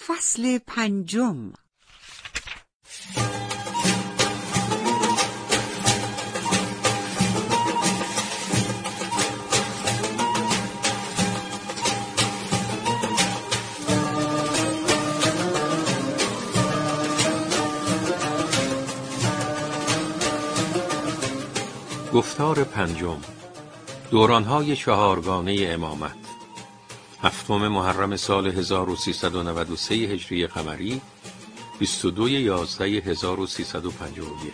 فصل 5. گفتار 5. دورانهای 4گانه امامت. 7 محرم سال 1393 هجری قمری، 22/11/1351.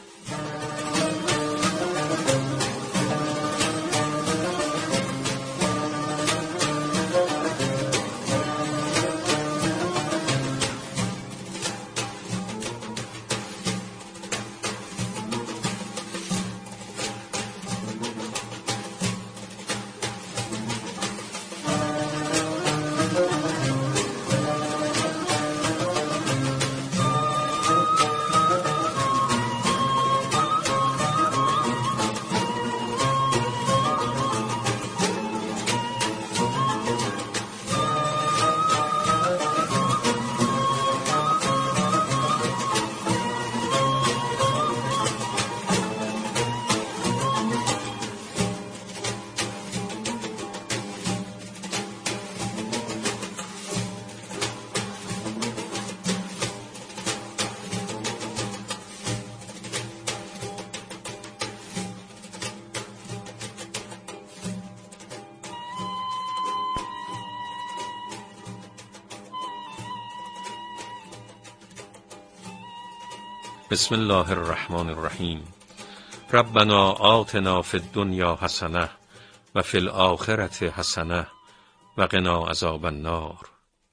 بسم الله الرحمن الرحیم. ربنا آتنا فی الدنیا حسنه و فی الآخرة حسنه و قنا عذاب النار.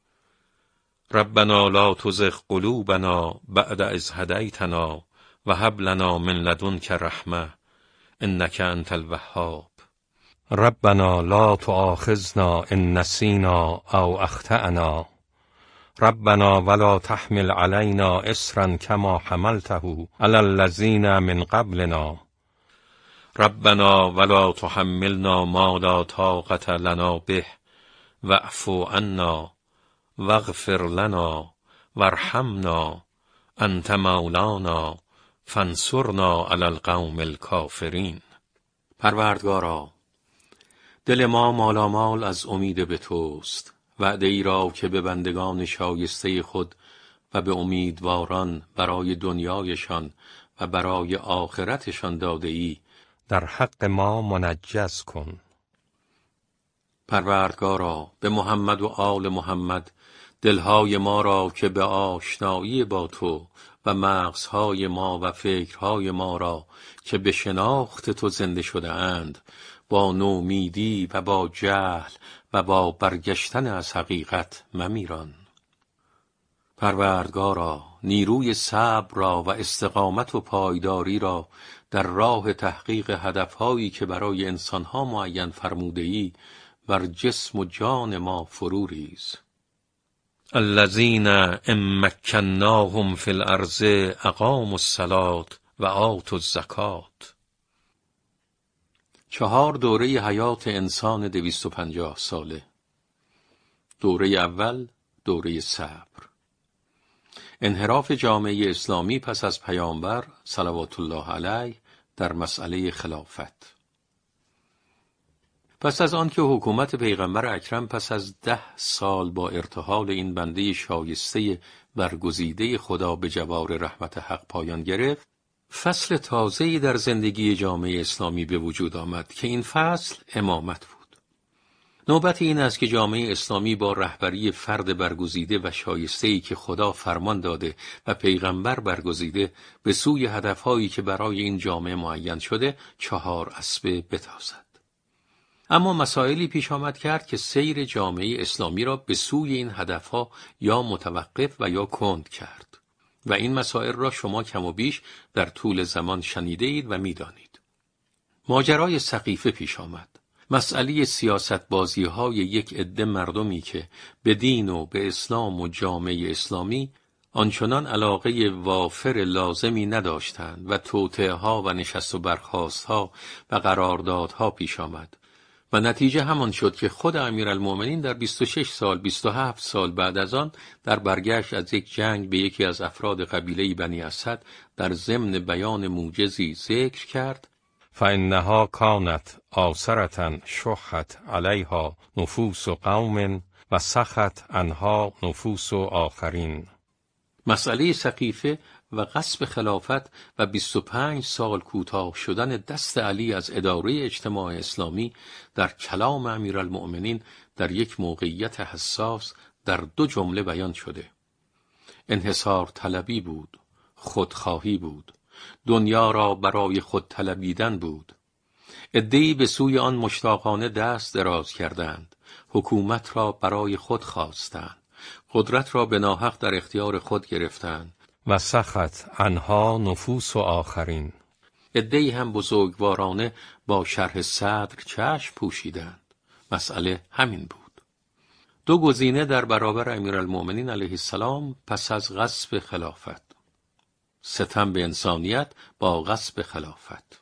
ربنا لا تزغ قلوبنا بعد اذ هدیتنا و هب لنا من لدنک رحمه انک انت الوهاب. ربنا لا تؤاخذنا ان نسینا او اخطأنا. ربنا ولا تحمل علينا إصرا كما حملته على الذين من قبلنا. ربنا ولا تحملنا ما لا طاقة لنا به واعف عنا واغفر لنا وارحمنا أنت مولانا فانصرنا على القوم الكافرین. پروردگارا، دل ما مالامال از امید به توست. وعده ای را که به بندگان شایسته خود و به امیدواران برای دنیایشان و برای آخرتشان داده ای در حق ما منجز کن. پروردگارا، به محمد و آل محمد دلهای ما را که به آشنایی با تو و مغزهای ما و فکرهای ما را که به شناخت تو زنده شده اند با نومیدی و با جهل و با برگشتن از حقیقت ممیران. پروردگارا، نیروی صبر را و استقامت و پایداری را در راه تحقیق هدفهایی که برای انسانها معین فرموده‌ای بر جسم و جان ما فرو ریز. الذین ان مکناهم فی الارض اقاموا الصلاة و آتوا الزکاة. 4 دوره حیات انسان 250 ساله. دوره اول، دوره صبر. انحراف جامعه اسلامی پس از پیامبر صلوات الله علیه در مسئله خلافت. پس از آن که حکومت پیغمبر اکرم پس از 10 سال با ارتحال این بنده شایسته برگزیده خدا به جوار رحمت حق پایان گرفت، فصل تازه‌ای در زندگی جامعه اسلامی به وجود آمد که این فصل امامت بود. نوبت این است که جامعه اسلامی با رهبری فرد برگزیده و شایسته‌ای که خدا فرمان داده و پیغمبر برگزیده به سوی هدفهایی که برای این جامعه معین شده 4 اسبه بتازد. اما مسائلی پیش آمد کرد که سیر جامعه اسلامی را به سوی این هدفها یا متوقف و یا کند کرد. و این مسائل را شما کم و بیش در طول زمان شنیده اید و می دانید. ماجرای سقیفه پیش آمد. مسئله سیاست بازی های یک عده مردمی که به دین و به اسلام و جامعه اسلامی آنچنان علاقه وافر لازمی نداشتند و توطئه ها و نشست و برخاست ها و قراردادها پیش آمد و نتیجه همان شد که خود امیرالمؤمنین در 26 سال 27 سال بعد از آن در برگشت از یک جنگ به یکی از افراد قبیله بنی اسد در ضمن بیان موجزی ذکر کرد: فإنها كانت آثرة شحت علیها نفوس قوم و سخت عنها نفوس آخرین. مسئله سقیفه و غصب خلافت و 25 سال کوتاه شدن دست علی از اداره اجتماع اسلامی در کلام امیرالمؤمنین در یک موقعیت حساس در 2 جمله بیان شده. انحصار طلبی بود، خودخواهی بود، دنیا را برای خود طلبیدن بود. عده‌ای به سوی آن مشتاقانه دست دراز کردند، حکومت را برای خود خواستند، قدرت را به ناحق در اختیار خود گرفتند و سخت عنها نفوس آخرین. عده‌ای هم بزرگوارانه با شرح صدر چشم پوشیدند. مسئله همین بود. 2 گزینه در برابر امیرالمؤمنین علیه السلام پس از غصب خلافت: ستم به انسانیت با غصب خلافت.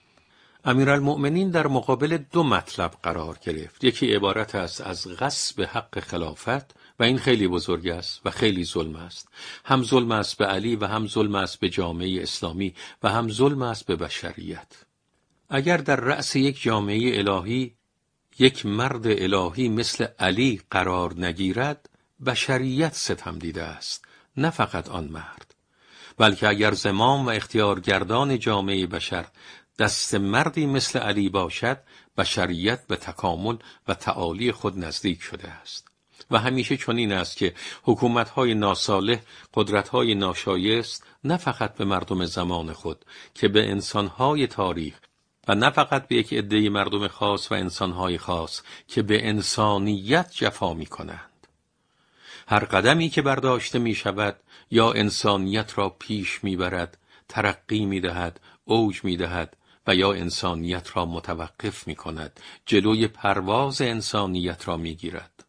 امیرالمؤمنین در مقابل 2 مطلب قرار گرفت. یکی عبارت است از غصب حق خلافت و این خیلی بزرگ است و خیلی ظلم است. هم ظلم است به علی و هم ظلم است به جامعه اسلامی و هم ظلم است به بشریت. اگر در رأس یک جامعه الهی یک مرد الهی مثل علی قرار نگیرد، بشریت ستم دیده است، نه فقط آن مرد. بلکه اگر زمام و اختیارگردان جامعه بشر دست مردی مثل علی باشد، بشریت به تکامل و تعالی خود نزدیک شده است. و همیشه چنین است که حکومت‌های ناصالح، قدرت‌های ناشایست نه فقط به مردم زمان خود که به انسان‌های تاریخ و نه فقط به یک عده مردم خاص و انسان‌های خاص که به انسانیت جفا می‌کنند. هر قدمی که برداشته می‌شود یا انسانیت را پیش می‌برد، ترقی می‌دهد، اوج می‌دهد و یا انسانیت را متوقف می‌کند، جلوی پرواز انسانیت را می‌گیرد.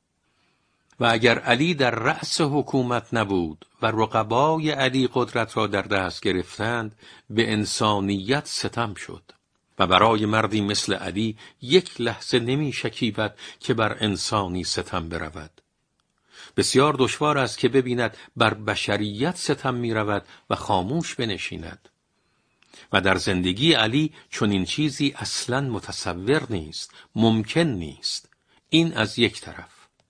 و اگر علی در رأس حکومت نبود و رقبای علی قدرت را در دست گرفتند، به انسانیت ستم شد و برای مردی مثل علی یک لحظه نمی شکیبد که بر انسانی ستم برود. بسیار دشوار است که ببیند بر بشریت ستم می رود و خاموش بنشیند. و در زندگی علی چنین چیزی اصلاً متصور نیست، ممکن نیست. این از یک طرف.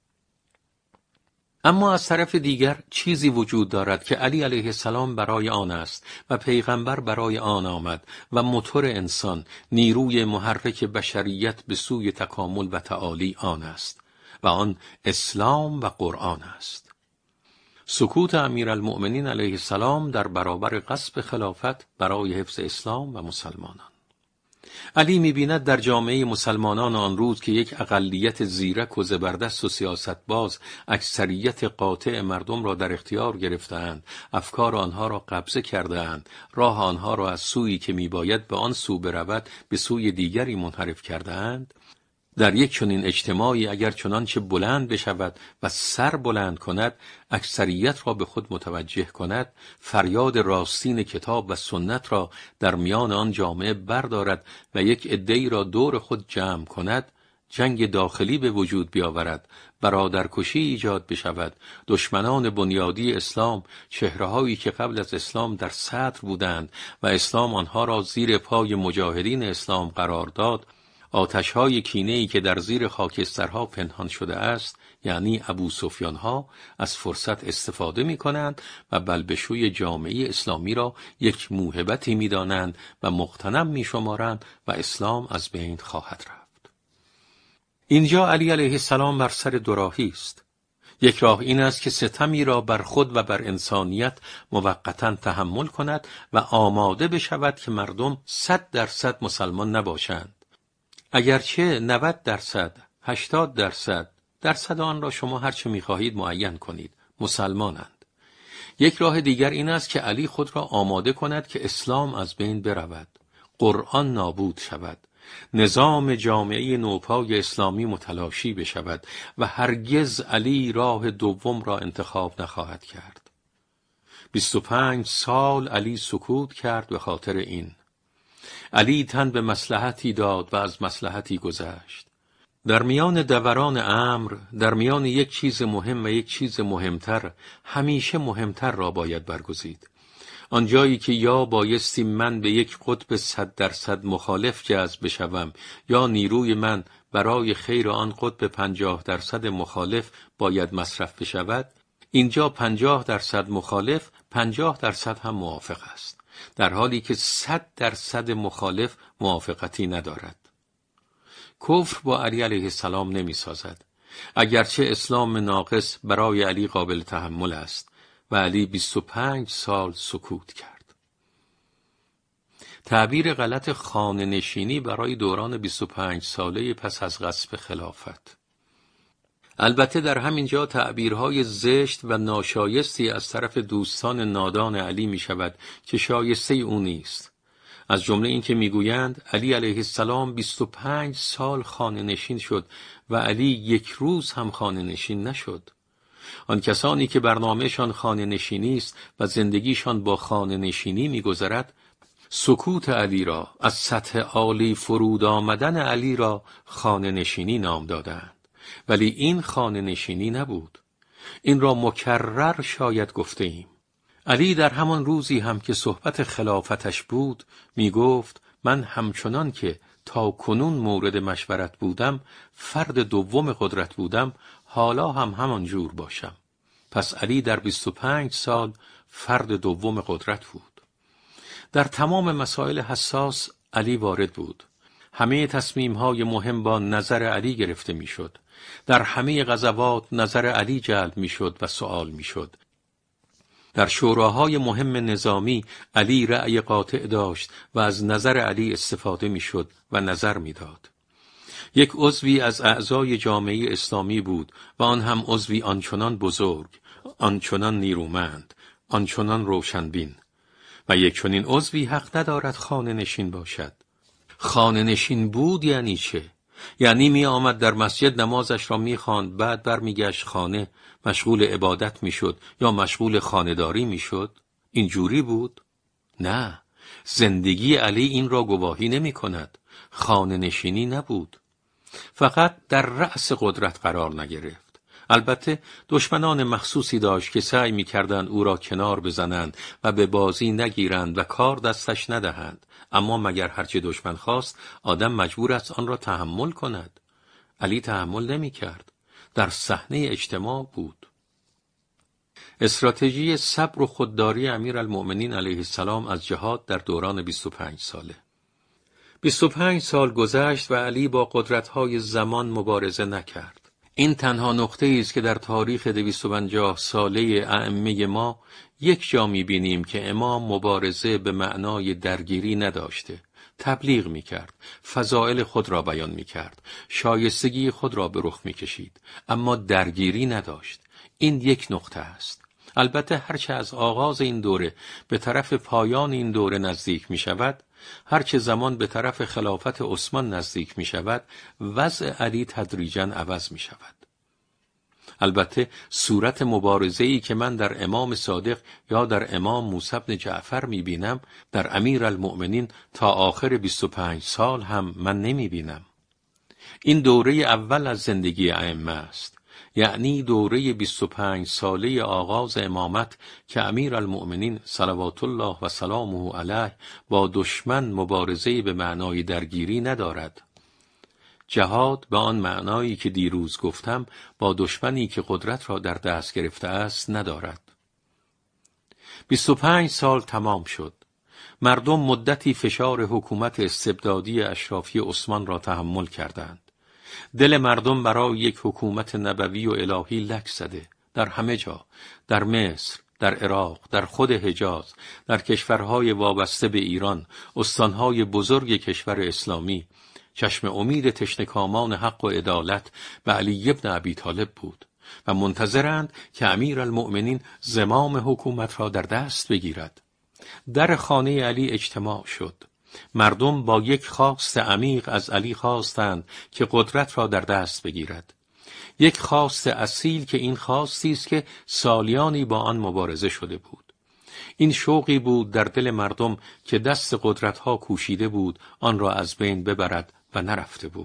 اما از طرف دیگر چیزی وجود دارد که علی علیه السلام برای آن است و پیغمبر برای آن آمد و موتور انسان، نیروی محرک بشریت به سوی تکامل و تعالی آن است و آن اسلام و قرآن است. سکوت امیرالمؤمنین علیه السلام در برابر غصب خلافت برای حفظ اسلام و مسلمانان. علی می‌بیند در جامعه مسلمانان آن روز که یک اقلیت زیرک و زبردست و سیاستباز اکثریت قاطع مردم را در اختیار گرفته‌اند، افکار آنها را قبضه کرده‌اند، راه آنها را از سویی که میباید به آن سو برود به سوی دیگری منحرف کرده‌اند. در یک چنین اجتماعی اگر چنانچه بلند بشود و سر بلند کند، اکثریت را به خود متوجه کند، فریاد راستین کتاب و سنت را در میان آن جامعه بردارد و یک عده‌ای را دور خود جمع کند، جنگ داخلی به وجود بیاورد، برادرکشی ایجاد بشود، دشمنان بنیادی اسلام، چهره‌هایی که قبل از اسلام در صدر بودند و اسلام آنها را زیر پای مجاهدین اسلام قرار داد، آتش‌های کینه‌ای که در زیر خاکسترها پنهان شده است، یعنی ابو سفیان‌ها، از فرصت استفاده می‌کنند و بلبشوی جامعه اسلامی را یک موهبتی می‌دانند و مغتنم می‌شمارند و اسلام از بین خواهد رفت. اینجا علی علیه السلام بر سر 2 راهی است. یک راه این است که ستمی را بر خود و بر انسانیت موقتاً تحمل کند و آماده بشود که مردم 100% مسلمان نباشند. اگرچه 90%، 80% آن را شما هرچه می‌خواهید معین کنید، مسلمانند. یک راه دیگر این است که علی خود را آماده کند که اسلام از بین برود، قرآن نابود شود، نظام جامعه نوپای اسلامی متلاشی بشود و هرگز علی راه دوم را انتخاب نخواهد کرد. 25 سال علی سکوت کرد به خاطر این. علی تن به مصلحتی داد و از مصلحتی گذشت. در میان دوران امر، در میان یک چیز مهم و یک چیز مهمتر، همیشه مهمتر را باید برگزید. آنجایی که یا بایستی من به یک قطب 100% مخالف جذب بشوم، یا نیروی من برای خیر آن قطب 50% مخالف باید مصرف بشود، اینجا 50% مخالف، 50% هم موافق است، در حالی که 100% مخالف موافقتی ندارد. کفر با علی علیه السلام نمی سازد، اگرچه اسلام ناقص برای علی قابل تحمل است و علی 25 سال سکوت کرد. تعبیر غلط خانه نشینی برای دوران 25 ساله پس از غصب خلافت. البته در همین جا تعبیرهای زشت و ناشایستی از طرف دوستان نادان علی می شود که شایسته او نیست. از جمله این که میگویند علی علیه السلام 25 سال خانه نشین شد و علی یک روز هم خانه نشین نشد. آن کسانی که برنامهشان خانه نشینی است و زندگیشان با خانه نشینی می‌گذرد، سکوت علی را، از سطح عالی فرود آمدن علی را خانه نشینی نام دادند، ولی این خانه نشینی نبود. این را مکرر شاید گفته ایم. علی در همان روزی هم که صحبت خلافتش بود می گفت من همچنان که تا کنون مورد مشورت بودم، فرد دوم قدرت بودم، حالا هم همان جور باشم. پس علی در 25 سال فرد دوم قدرت بود. در تمام مسائل حساس علی وارد بود. همه تصمیم‌های مهم با نظر علی گرفته می‌شد. در همه غزوات نظر علی جلب می‌شد و سؤال می‌شد. در شوراهای مهم نظامی علی رأی قاطع داشت و از نظر علی استفاده می‌شد و نظر می‌داد. یک عضوی از اعضای جامعه اسلامی بود و آن هم عضوی آنچنان بزرگ، آنچنان نیرومند، آنچنان روشنبین. و یک چنین عضوی حق ندارد خانه نشین باشد. خانه نشین بود یعنی چه؟ یعنی می آمد در مسجد نمازش را می خواند، بعد برمیگشت خانه، مشغول عبادت می شد یا مشغول خانه‌داری می شد؟ این جوری بود؟ نه، زندگی علی این را گواهی نمی کند. خانه نشینی نبود. فقط در رأس قدرت قرار نگرفت. البته دشمنان مخصوصی داشت که سعی می‌کردند او را کنار بزنند و به بازی نگیرند و کار دستش ندهند، اما مگر هرچه دشمن خواست آدم مجبور است آن را تحمل کند. علی تحمل نمی‌کرد، در صحنه اجتماع بود. استراتژی صبر و خودداری امیرالمؤمنین علیه السلام از جهاد در دوران 25 ساله. 25 سال گذشت و علی با قدرت‌های زمان مبارزه نکرد. این تنها نقطه‌ای است که در تاریخ 250 ساله ائمه ما یک جا می‌بینیم که امام مبارزه به معنای درگیری نداشته. تبلیغ می‌کرد، فضائل خود را بیان می‌کرد، شایستگی خود را به رخ می‌کشید، اما درگیری نداشت. این یک نقطه است. البته هرچه از آغاز این دوره به طرف پایان این دوره نزدیک می‌شود، هرچه زمان به طرف خلافت عثمان نزدیک می شود، وضع علی تدریجاً عوض می شود. البته صورت مبارزه‌ای که من در امام صادق یا در امام موسی بن جعفر می بینم، در امیرالمؤمنین تا آخر 25 سال هم من نمی بینم. این دوره اول از زندگی ائمه است، یعنی دوره 25 ساله آغاز امامت که امیرالمؤمنین صلوات الله و سلامه علیه با دشمن مبارزه به معنای درگیری ندارد. جهاد به آن معنایی که دیروز گفتم با دشمنی که قدرت را در دست گرفته است ندارد. 25 سال تمام شد. مردم مدتی فشار حکومت استبدادی اشرافی عثمان را تحمل کردند. دل مردم برای یک حکومت نبوی و الهی لک زده. در همه جا، در مصر، در عراق، در خود حجاز، در کشورهای وابسته به ایران، استانهای بزرگ کشور اسلامی، چشم امید تشنه‌کامان حق و عدالت به علی بن ابی طالب بود و منتظرند که امیرالمؤمنین زمام حکومت را در دست بگیرد. در خانه علی اجتماع شد. مردم با یک خواست عمیق از علی خواستند که قدرت را در دست بگیرد. یک خواست اصیل که این خواستی است که سالیانی با آن مبارزه شده بود. این شوقی بود در دل مردم که دست قدرت‌ها کوشیده بود آن را از بین ببرد و نرفته بود.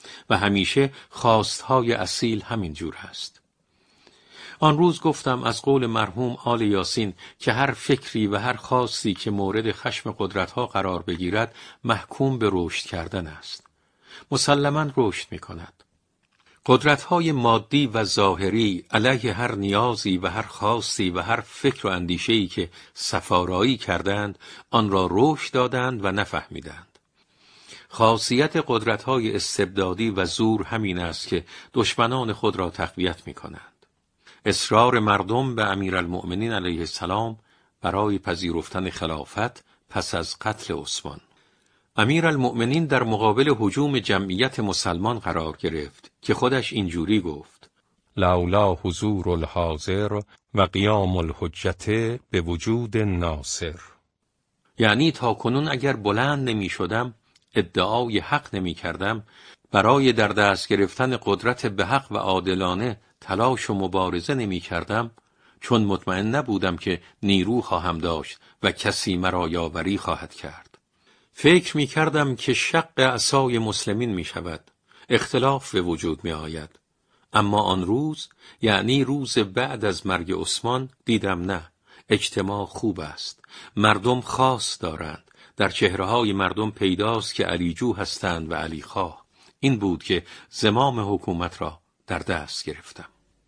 و همیشه خواستهای اصیل همین جور هست. آن روز گفتم از قول مرحوم آل یاسین که هر فکری و هر خواستی که مورد خشم قدرت‌ها قرار بگیرد محکوم به رشد کردن است. مسلماً رشد می‌کند. قدرت‌های مادی و ظاهری علیه هر نیازی و هر خواستی و هر فکر و اندیشه‌ای که سفارایی کردند آن را رشد دادند و نفهمیدند. خاصیت قدرت‌های استبدادی و زور همین است که دشمنان خود را تقویت می‌کنند. اصرار مردم به امیرالمؤمنین علیه السلام برای پذیرفتن خلافت پس از قتل عثمان. امیرالمؤمنین در مقابل هجوم جمعیت مسلمان قرار گرفت که خودش اینجوری گفت: لولا حضور الحاضر و قیام الحجت به وجود ناصر. یعنی تا کنون اگر بلند نمی شدم، ادعای حق نمی کردم، برای در دست گرفتن قدرت به حق و عادلانه تلاش و مبارزه نمی کردم، چون مطمئن نبودم که نیرو خواهم داشت و کسی مرا یاوری خواهد کرد. فکر می کردم که شق عصای مسلمین می شود، اختلاف به وجود می آید. اما آن روز، یعنی روز بعد از مرگ عثمان، دیدم نه، اجتماع خوب است. مردم خواست دارند. در چهره‌های مردم پیداست که علیجو هستند و علیخواه. این بود که زمام حکومت را در دست گرفتم.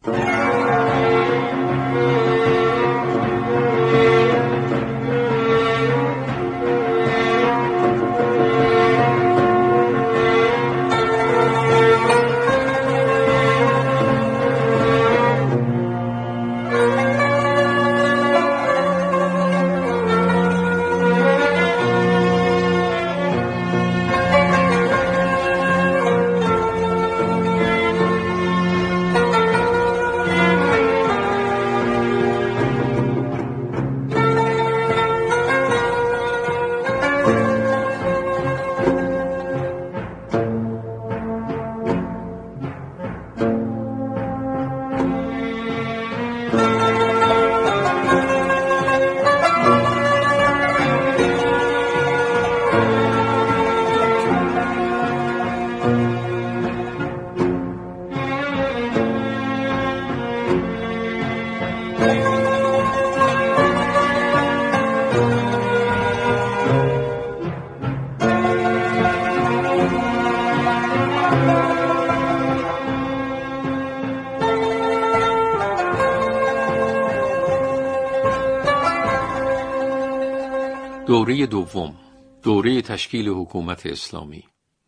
دوره دوم، دوره تشکیل حکومت اسلامی.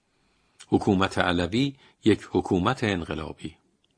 حکومت علوی یک حکومت انقلابی.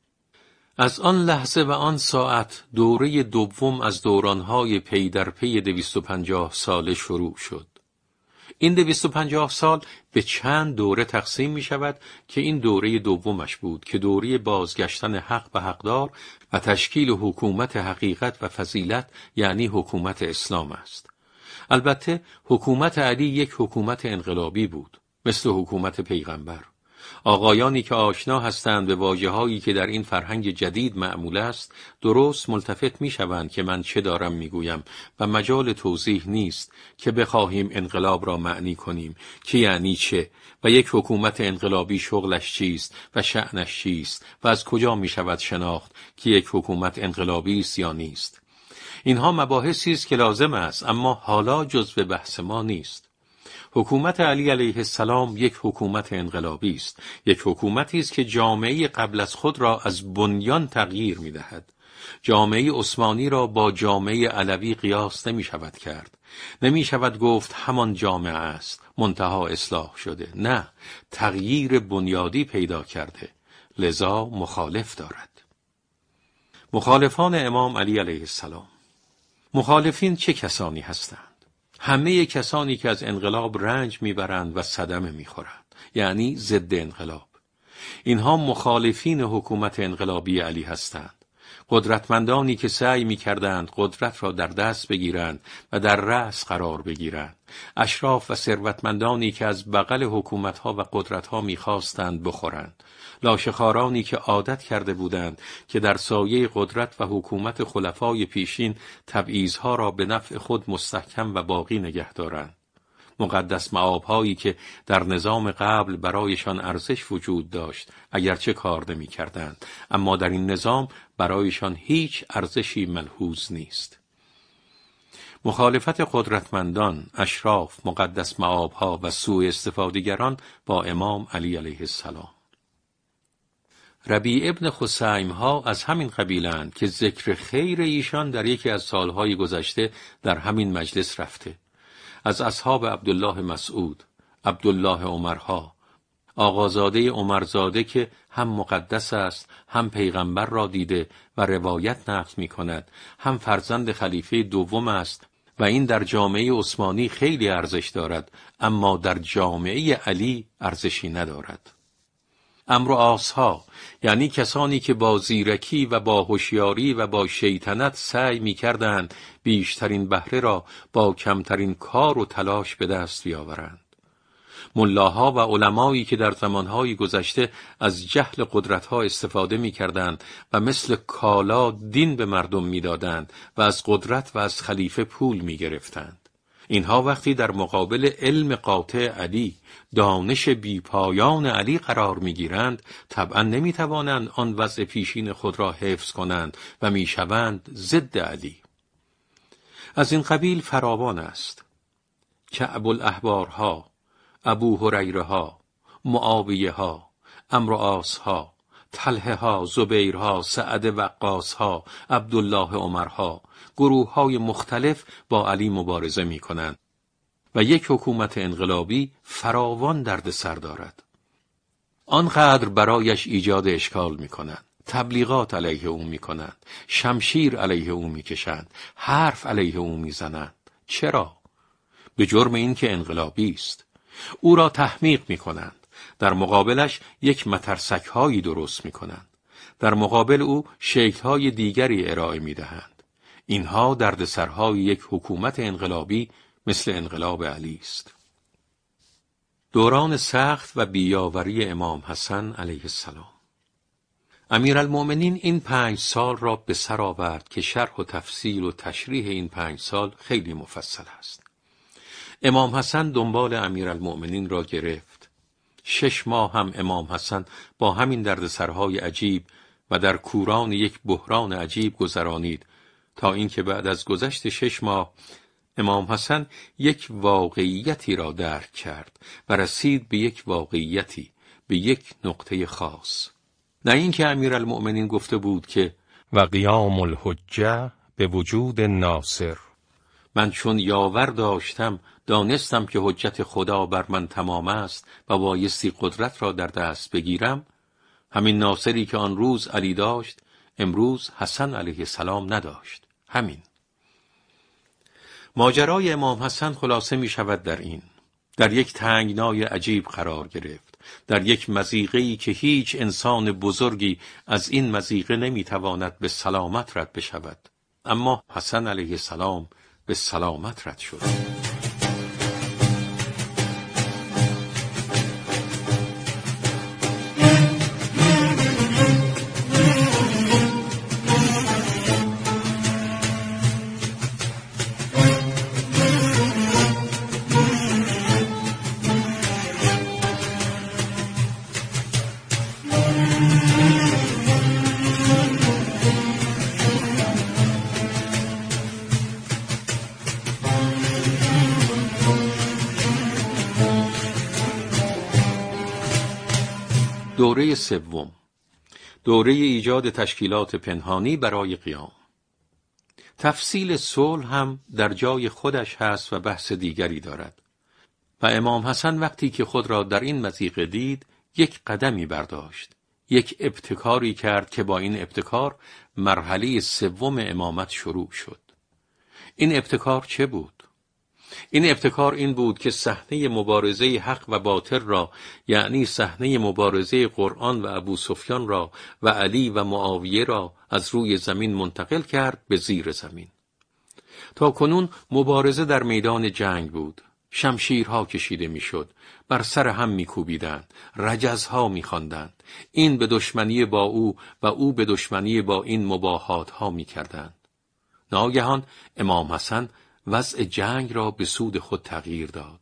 از آن لحظه و آن ساعت دوره دوم از دورانهای پی در پی 250 ساله شروع شد. این 250 سال به چند دوره تقسیم می شود که این دوره دومش بود که دوره بازگشتن حق به حقدار و تشکیل حکومت حقیقت و فضیلت، یعنی حکومت اسلام است. البته حکومت علی یک حکومت انقلابی بود، مثل حکومت پیغمبر. آقایانی که آشنا هستند به واژه‌هایی که در این فرهنگ جدید معمول است، درست ملتفت می‌شوند که من چه دارم می‌گویم و مجال توضیح نیست که بخواهیم انقلاب را معنی کنیم که یعنی چه و یک حکومت انقلابی شغلش چیست و شأنش چیست و از کجا می‌شود شناخت که یک حکومت انقلابی است یا نیست. اینها مباحثی است که لازم است، اما حالا جزو بحث ما نیست. حکومت علی علیه السلام یک حکومت انقلابی است، یک حکومتی است که جامعه قبل از خود را از بنیان تغییر می‌دهد. جامعه عثمانی را با جامعه علوی قیاس نمی‌شود کرد. نمی‌شود گفت همان جامعه است، منتها اصلاح شده. نه، تغییر بنیادی پیدا کرده، لذا مخالف دارد. مخالفان امام علی علیه السلام. مخالفین چه کسانی هستند؟ همه کسانی که از انقلاب رنج میبرند و صدمه میخورند، یعنی ضد انقلاب. اینها مخالفین حکومت انقلابی علی هستند. قدرتمندانی که سعی میکردند قدرت را در دست بگیرند و در رأس قرار بگیرند. اشراف و ثروتمندانی که از بغل حکومتها و قدرتها میخواستند بخورند. لاشخارانی که عادت کرده بودند که در سایه قدرت و حکومت خلفای پیشین تبعیضها را به نفع خود مستحکم و باقی نگه دارند. مقدس مآب‌هایی که در نظام قبل برایشان ارزش وجود داشت اگرچه کار نمی‌کردند، اما در این نظام برایشان هیچ ارزشی ملحوظ نیست. مخالفت قدرتمندان، اشراف، مقدس مآب‌ها و سوء استفاده‌گران با امام علی علیه السلام. ربیع ابن خثیم ها از همین قبیلند که ذکر خیر ایشان در یکی از سالهای گذشته در همین مجلس رفته. از اصحاب عبدالله مسعود، عبدالله عمرها، آقازاده عمرزاده که هم مقدس است، هم پیغمبر را دیده و روایت نقل می کند، هم فرزند خلیفه دوم است و این در جامعه عثمانی خیلی ارزش دارد، اما در جامعه علی ارزشی ندارد. عمرو عاص ها، یعنی کسانی که با زیرکی و با هوشیاری و با شیطنت سعی می‌کردند بیشترین بهره را با کمترین کار و تلاش به دست بیاورند. ملاها و علمایی که در زمانهای گذشته از جهل قدرت‌ها استفاده می‌کردند و مثل کالا دین به مردم می‌دادند و از قدرت و از خلیفه پول می‌گرفتند. اینها وقتی در مقابل علم قاطع علی، دانش بیپایان علی قرار می‌گیرند، طبعا نمی‌توانند آن وضع پیشین خود را حفظ کنند و می‌شوند ضد علی. از این قبیل فراوان است. کعب الاحبارها، ابو هریره ها، معاویه ها، عمرو عاص ها، طلحه ها، زبیرها، سعد وقاص ها، عبدالله عمرها، گروه های مختلف با علی مبارزه می کنند و یک حکومت انقلابی فراوان درد سر دارد. آنقدر برایش ایجاد اشکال می کنند، تبلیغات علیه او می کنند، شمشیر علیه او می کشند، حرف علیه او می زنند. چرا؟ به جرم این که انقلابی است. او را تحمیق می کنند. در مقابلش یک مترسک‌هایی درست می کنند. در مقابل او شکل‌های دیگری ارائه می دهند. اینها دردسرهای یک حکومت انقلابی مثل انقلاب علی است. دوران سخت و بیاوری امام حسن علیه السلام. امیرالمؤمنین این 5 سال را به سر آورد که شرح و تفصیل و تشریح این 5 سال خیلی مفصل است. امام حسن دنبال امیرالمؤمنین را گرفت. 6 ماه هم امام حسن با همین دردسرهای عجیب و در کوران یک بحران عجیب گذرانید تا اینکه بعد از گذشت 6 ماه امام حسن یک واقعیتی را درک کرد و رسید به یک واقعیتی، به یک نقطه خاص. نه اینکه امیرالمؤمنین گفته بود که و قیام الحجه به وجود ناصر، من چون یاور داشتم دانستم که حجت خدا بر من تمام است و بایستی قدرت را در دست بگیرم. همین ناصری که آن روز علی داشت امروز حسن علیه السلام نداشت. همین ماجرای امام حسن خلاصه می شود در این: در یک تنگنای عجیب قرار گرفت، در یک مضیقه‌ای که هیچ انسان بزرگی از این مضیقه نمی تواند به سلامت رد بشود، اما حسن علیه السلام به سلامت رد شد. دوره سوم، دوره ایجاد تشکیلات پنهانی برای قیام. تفصیل صلح هم در جای خودش هست و بحث دیگری دارد. و امام حسن وقتی که خود را در این مضیقه دید یک قدمی برداشت، یک ابتکاری کرد که با این ابتکار مرحله سوم امامت شروع شد. این ابتکار چه بود؟ این ابتکار این بود که صحنه مبارزه حق و باطل را، یعنی صحنه مبارزه قرآن و ابو سفیان را و علی و معاویه را از روی زمین منتقل کرد به زیر زمین. تا کنون مبارزه در میدان جنگ بود. شمشیرها کشیده میشد، بر سر هم میکوبیدند، رجزها میخواندند، این به دشمنی با او و او به دشمنی با این مباهاتها میکردند. ناگهان امام حسن وضع جنگ را به سود خود تغییر داد.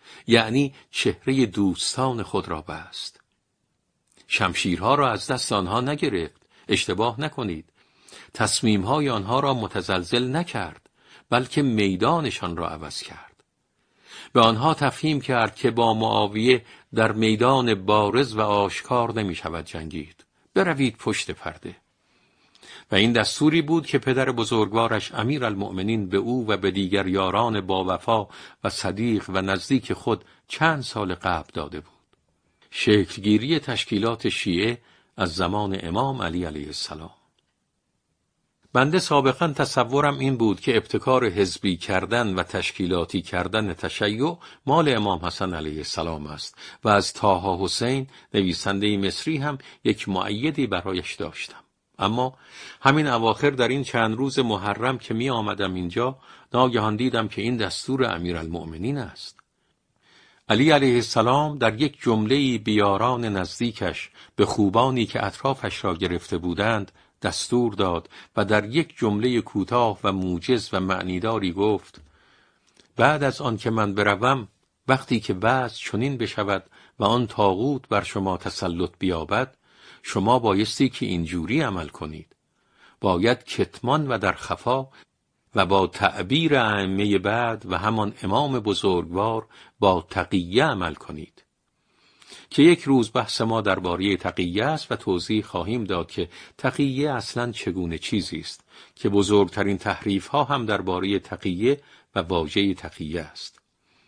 یعنی چهره دوستان خود را بست. شمشیرها را از دست آنها نگرفت، اشتباه نکنید. تصمیمهای آنها را متزلزل نکرد، بلکه میدانشان را عوض کرد. به آنها تفهیم کرد که با معاویه در میدان بارز و آشکار نمی شود جنگید. بروید پشت پرده. و این دستوری بود که پدر بزرگوارش امیرالمؤمنین به او و به دیگر یاران با وفا و صدیق و نزدیک خود چند سال قبل داده بود. شکلگیری تشکیلات شیعه از زمان امام علی علیه السلام. بنده سابقا تصورم این بود که ابتکار حزبی کردن و تشکیلاتی کردن تشیع مال امام حسن علیه السلام است و از طاها حسین نویسنده مصری هم یک مؤیدی برایش داشتم. اما همین اواخر در این چند روز محرم که می آمدم اینجا، ناگهان دیدم که این دستور امیرالمؤمنین است. علی علیه السلام در یک جمله‌ای به یاران نزدیکش، به خوبانی که اطرافش را گرفته بودند دستور داد و در یک جمله کوتاه و موجز و معنیداری گفت: بعد از آن که من بروم، وقتی که وضع چنین بشود و آن طاغوت بر شما تسلط بیابد، شما بایستی که اینجوری عمل کنید. باید کتمان و در خفا و با تعبیر ائمه بعد و همان امام بزرگوار با تقیه عمل کنید. که یک روز بحث ما درباره تقیه است و توضیح خواهیم داد که تقیه اصلاً چگونه چیزی است، که بزرگترین تحریف ها هم درباره تقیه و واژه تقیه است.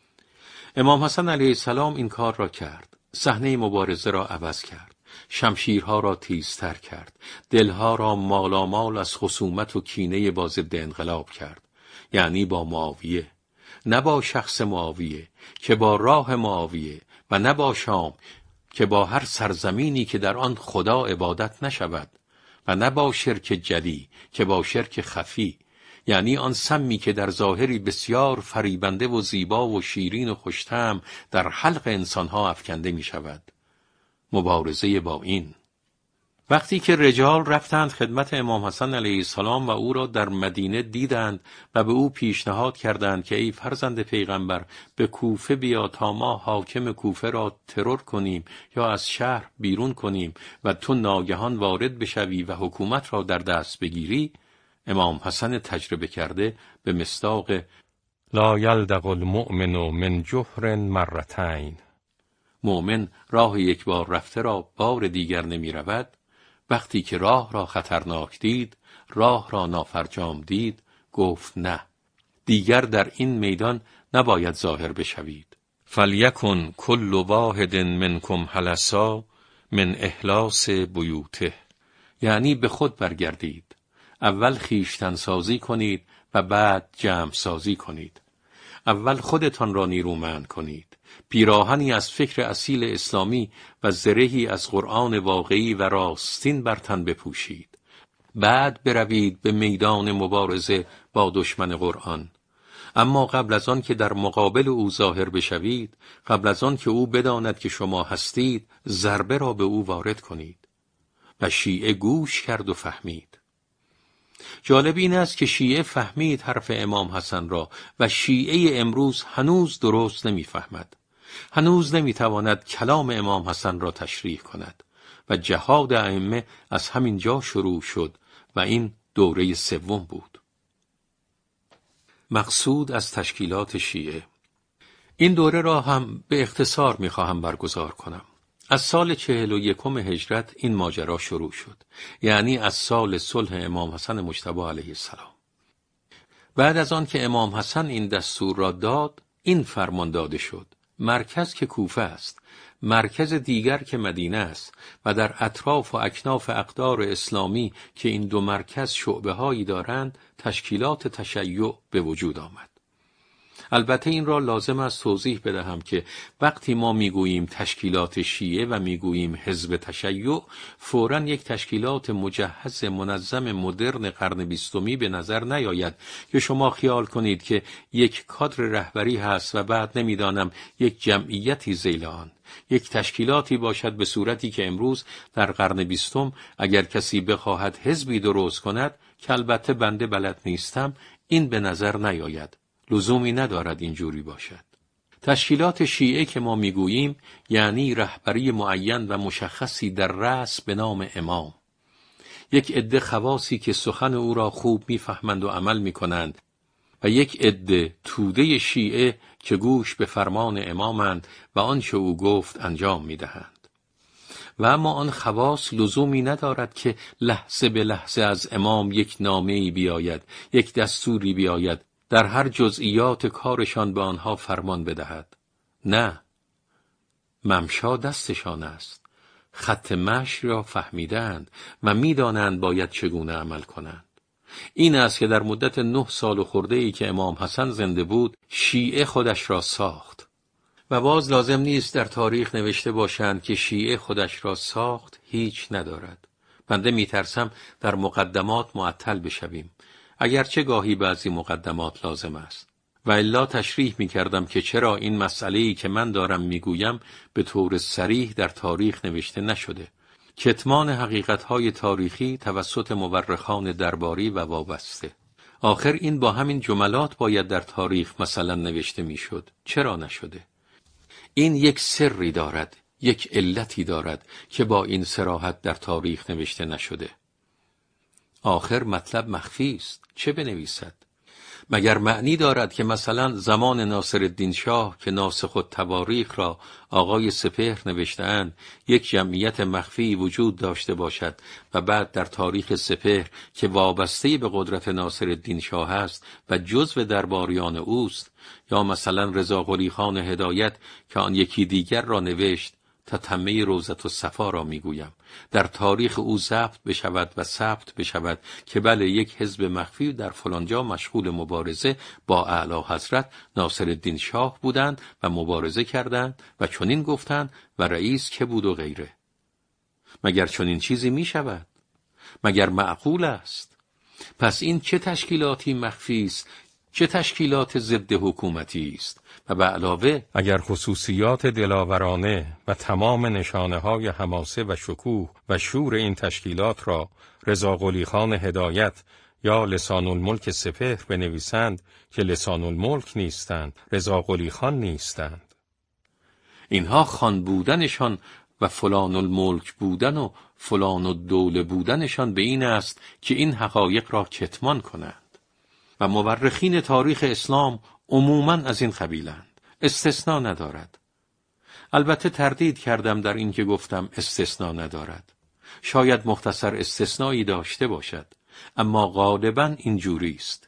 امام حسن علیه السلام این کار را کرد. صحنه مبارزه را عوض کرد. شمشیرها را تیزتر کرد. دلها را مالامال از خصومت و کینه با ضد انقلاب کرد. یعنی با معاویه، نه با شخص معاویه که با راه معاویه، و نه با شام که با هر سرزمینی که در آن خدا عبادت نشود، و نه با شرک جلی که با شرک خفی، یعنی آن سمی که در ظاهری بسیار فریبنده و زیبا و شیرین و خوش‌طعم در حلق انسانها افکنده می شود. مبارزه با این. وقتی که رجال رفتند خدمت امام حسن علیه السلام و او را در مدینه دیدند و به او پیشنهاد کردند که ای فرزند پیغمبر، به کوفه بیا تا ما حاکم کوفه را ترور کنیم یا از شهر بیرون کنیم و تو ناگهان وارد بشوی و حکومت را در دست بگیری، امام حسن تجربه کرده به مصداق لا یلدغ المؤمن من جحر مرتین، مؤمن راه یک بار رفته را بار دیگر نمی رود، وقتی که راه را خطرناک دید، راه را نافرجام دید، گفت نه، دیگر در این میدان نباید ظاهر بشوید. فلیکن کل واحد منکم حلسا من احلاس بیوته، یعنی به خود برگردید. اول خویشتن سازی کنید و بعد جمع سازی کنید. اول خودتان را نیرومند کنید. پیراهنی از فکر اصیل اسلامی و زرهی از قرآن واقعی و راستین بر تن بپوشید. بعد بروید به میدان مبارزه با دشمن قرآن. اما قبل از آن که در مقابل او ظاهر بشوید، قبل از آن که او بداند که شما هستید، ضربه را به او وارد کنید. و شیعه گوش کرد و فهمید. جالب این است که شیعه فهمید حرف امام حسن را و شیعه امروز هنوز درست نمی‌فهمد. هنوز نمی‌تواند کلام امام حسن را تشریح کند و جهاد ائمه از همین جا شروع شد و این دوره سوم بود. مقصود از تشکیلات شیعه. این دوره را هم به اختصار می‌خواهم برگزار کنم. از سال 41 هجرت این ماجرا شروع شد، یعنی از سال صلح امام حسن مجتبی علیه السلام. بعد از آن که امام حسن این دستور را داد، این فرمان داده شد: مرکز که کوفه است، مرکز دیگر که مدینه است و در اطراف و اکناف اقطار اسلامی که این دو مرکز شعبه هایی دارند، تشکیلات تشیع به وجود آمد. البته این را لازم است توضیح بدهم که وقتی ما میگوییم تشکیلات شیعه و میگوییم حزب تشیع، فوراً یک تشکیلات مجهز منظم مدرن قرن 20 به نظر نیاید که شما خیال کنید که یک کادر رهبری هست و بعد نمیدانم یک جمعیتی ذیل آن. یک تشکیلاتی باشد به صورتی که امروز در قرن 20 اگر کسی بخواهد حزبی درست کند، که البته بنده بلد نیستم، این به نظر نیاید. لزومی ندارد اینجوری باشد. تشکیلات شیعه که ما میگوییم یعنی رهبری معین و مشخصی در رأس به نام امام. یک عده خواصی که سخن او را خوب میفهمند و عمل میکنند و یک عده توده شیعه که گوش به فرمان امامند و آنچه او گفت انجام میدهند. و اما آن خواص لزومی ندارد که لحظه به لحظه از امام یک نامه‌ای بیاید، یک دستوری بیاید، در هر جزئیات کارشان به آنها فرمان بدهد. نه، ممشا دستشان است. خط مشی را فهمیدند و میدانند باید چگونه عمل کنند. این است که در مدت 9 سال و خورده‌ای که امام حسن زنده بود، شیعه خودش را ساخت. و باز لازم نیست در تاریخ نوشته باشند که شیعه خودش را ساخت هیچ ندارد. بنده میترسم در مقدمات معطل بشویم، اگرچه گاهی بعضی مقدمات لازم است. و الا تشریح میکردم که چرا این مسئله‌ای که من دارم میگویم به طور صریح در تاریخ نوشته نشده. کتمان حقیقت‌های تاریخی توسط مورخان درباری و وابسته. آخر این با همین جملات باید در تاریخ مثلا نوشته میشد. چرا نشده؟ این یک سری دارد، یک علتی دارد که با این صراحت در تاریخ نوشته نشده. آخر مطلب مخفی است، چه بنویسد؟ مگر معنی دارد که مثلا زمان ناصرالدین شاه که ناسخ التواریخ را آقای سپهر نوشته‌اند یک جمعیت مخفی وجود داشته باشد و بعد در تاریخ سپهر که وابسته به قدرت ناصرالدین شاه است و جزو درباریان اوست، یا مثلا رضا قلی خان هدایت که آن یکی دیگر را نوشت، تتمه روضة الصفا را میگویم، در تاریخ او ضبط بشود و ثبت بشود که بله یک حزب مخفی در فلانجا مشغول مبارزه با اعلی حضرت ناصرالدین شاه بودند و مبارزه کردند و چنین گفتند و رئیس که بود و غیره. مگر چنین چیزی می شود؟ مگر معقول است؟ پس این چه تشکیلاتی مخفی است؟ چه تشکیلات ضد حکومتی است؟ و به علاوه اگر خصوصیات دلاورانه و تمام نشانه‌های حماسه و شکوه و شور این تشکیلات را رضا قلی خان هدایت یا لسان الملک سپهر بنویسند که لسان الملک نیستند، رضا قلی خان نیستند. اینها خان بودنشان و فلان الملک بودن و فلان الدوله بودنشان به این است که این حقایق را کتمان کنند. و مورخین تاریخ اسلام عموماً از این قبیلند، استثناء ندارد. البته تردید کردم در این که گفتم استثناء ندارد. شاید مختصر استثنایی داشته باشد، اما غالباً اینجوری است.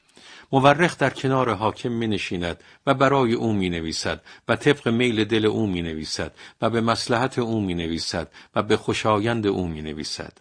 مورخ در کنار حاکم می نشیند و برای او می نویسد و طبق میل دل او می نویسد و به مصلحت او می نویسد و به خوشایند او می نویسد.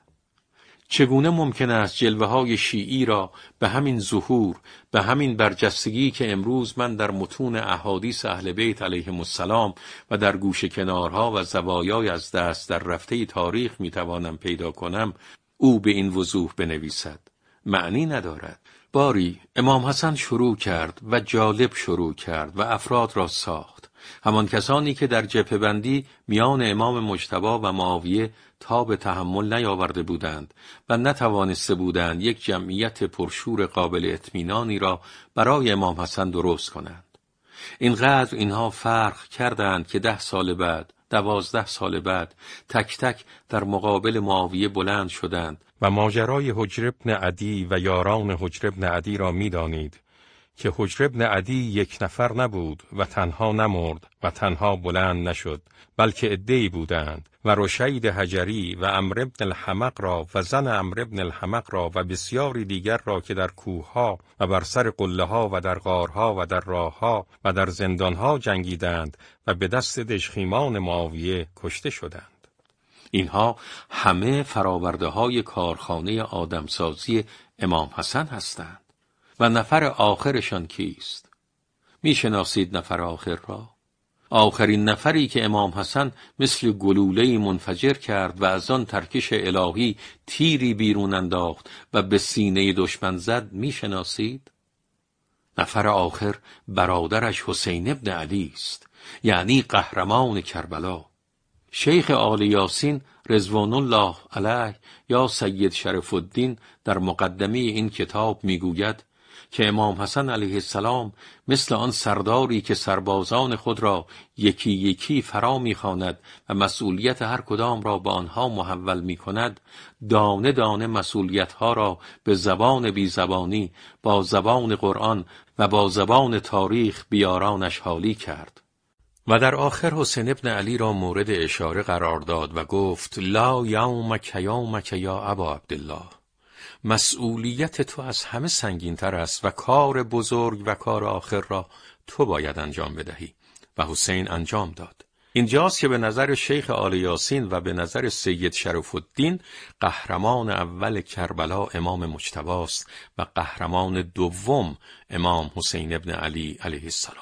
چگونه ممکن است جلوه‌های شیعی را به همین ظهور، به همین برجستگی که امروز من در متون احادیث اهل بیت علیهم السلام و در گوشه کنارها و زوایای از دست در رفته تاریخ میتوانم پیدا کنم، او به این وضوح بنویسد؟ معنی ندارد. باری امام حسن شروع کرد و جالب شروع کرد و افراد را ساخت. همان کسانی که در جبهه بندی میان امام مجتبی و معاویه تاب تحمل نیاورده بودند و نتوانسته بودند یک جمعیت پرشور قابل اطمینانی را برای امام حسن درست کنند. اینقدر اینها فرق کردند که 10 سال بعد، 12 سال بعد تک تک در مقابل معاویه بلند شدند. و ماجرای حجر بن عدی و یاران حجر بن عدی را می دانید که حجر بن عدی یک نفر نبود و تنها نمرد و تنها بلند نشد، بلکه عده‌ای بودند و رشید حجری و عمرو بن الحمق را و زن عمرو بن الحمق را و بسیاری دیگر را که در کوهها و بر سر قله‌ها و در غارها و در راهها و در زندانها جنگیدند و به دست دژخیمان معاویه کشته شدند. اینها همه فراورده‌های کارخانه آدمسازی امام حسن هستند. و نفر آخرشان کیست؟ میشناسید نفر آخر را؟ آخرین نفری که امام حسن مثل گلوله‌ای منفجر کرد و از آن ترکش الهی تیری بیرون انداخت و به سینه دشمن زد میشناسید؟ نفر آخر برادرش حسین ابن علی است، یعنی قهرمان کربلا. شیخ آل یاسین رضوان الله علیه یا سید شرف الدین در مقدمه این کتاب میگوید که امام حسن علیه السلام مثل آن سرداری که سربازان خود را یکی یکی فرا می‌خواند و مسئولیت هر کدام را به آنها محول می‌کند، دانه دانه مسئولیت‌ها را به زبان بی زبانی با زبان قرآن و با زبان تاریخ بیارانش حالی کرد. و در آخر حسین ابن علی را مورد اشاره قرار داد و گفت: لا یومک یومک یا ابا عبدالله، مسئولیت تو از همه سنگین‌تر است و کار بزرگ و کار آخر را تو باید انجام بدهی. و حسین انجام داد. اینجاست که به نظر شیخ آل یاسین و به نظر سید شرف الدین قهرمان اول کربلا امام مجتبی است و قهرمان دوم امام حسین ابن علی علیه السلام.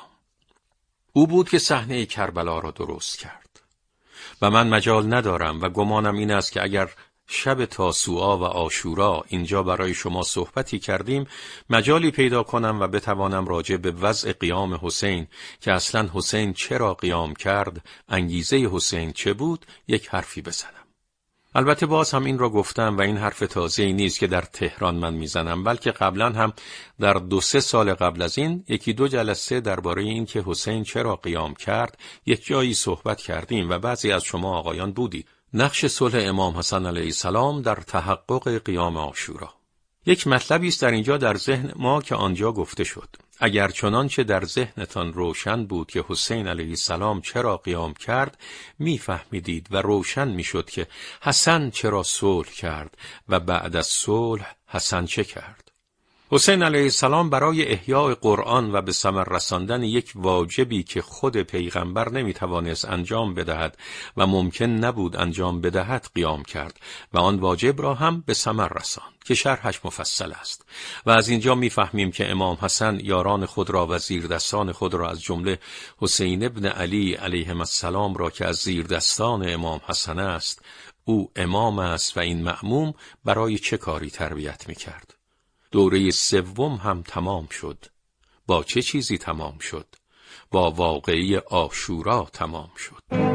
او بود که صحنه کربلا را درست کرد. و من مجال ندارم و گمانم این است که اگر شب تاسوعا و عاشورا اینجا برای شما صحبتی کردیم، مجالی پیدا کنم و بتوانم راجع به وضع قیام حسین، که اصلا حسین چرا قیام کرد، انگیزه حسین چه بود، یک حرفی بزنم. البته باز هم این را گفتم و این حرف تازه‌ای نیست که در تهران من میزنم، بلکه قبلا هم در 2-3 سال قبل از این 1-2 جلسه درباره این که حسین چرا قیام کرد یک جایی صحبت کردیم و بعضی از شما آقایان بودید. نقش صلح امام حسن علیه السلام در تحقق قیام عاشورا. یک مطلبی است در اینجا در ذهن ما که آنجا گفته شد. اگر چنانچه در ذهنتان روشن بود که حسین علیه السلام چرا قیام کرد، میفهمیدید و روشن میشد که حسن چرا صلح کرد و بعد از صلح حسن چه کرد. حسین علیه السلام برای احیاء قرآن و به ثمر رساندن یک واجبی که خود پیغمبر نمیتوانست انجام بدهد و ممکن نبود انجام بدهد قیام کرد و آن واجب را هم به ثمر رساند که شرحش مفصل است. و از اینجا میفهمیم که امام حسن یاران خود را و زیردستان خود را از جمله حسین ابن علی علیه السلام را که از زیردستان امام حسن است، او امام است و این مأموم برای چه کاری تربیت میکرد. دوره سوم هم تمام شد. با چه چیزی تمام شد؟ با واقعه عاشورا تمام شد.